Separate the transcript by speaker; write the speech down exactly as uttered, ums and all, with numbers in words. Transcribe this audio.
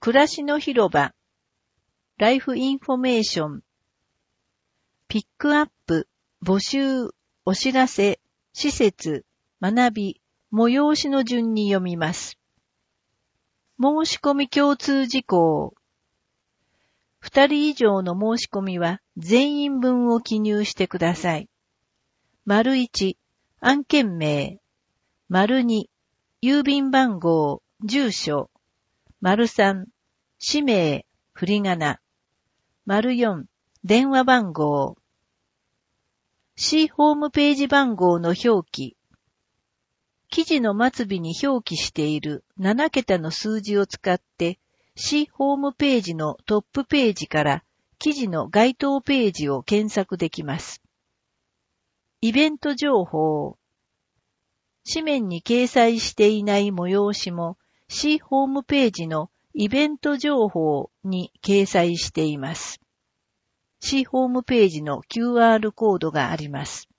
Speaker 1: 暮らしの広場、ライフインフォメーション、ピックアップ、募集、お知らせ、施設、学び、催しの順に読みます。申し込み共通事項。二人以上の申し込みは全員分を記入してください。丸一、案件名。丸二、郵便番号、住所。丸三、氏名、振り仮名。丸四、電話番号。C ホームページ番号の表記。記事の末尾に表記しているなな桁の数字を使って C ホームページのトップページから記事の該当ページを検索できます。イベント情報。紙面に掲載していない催しも C ホームページのイベント情報に掲載しています。C ホームページの キューアール コードがあります。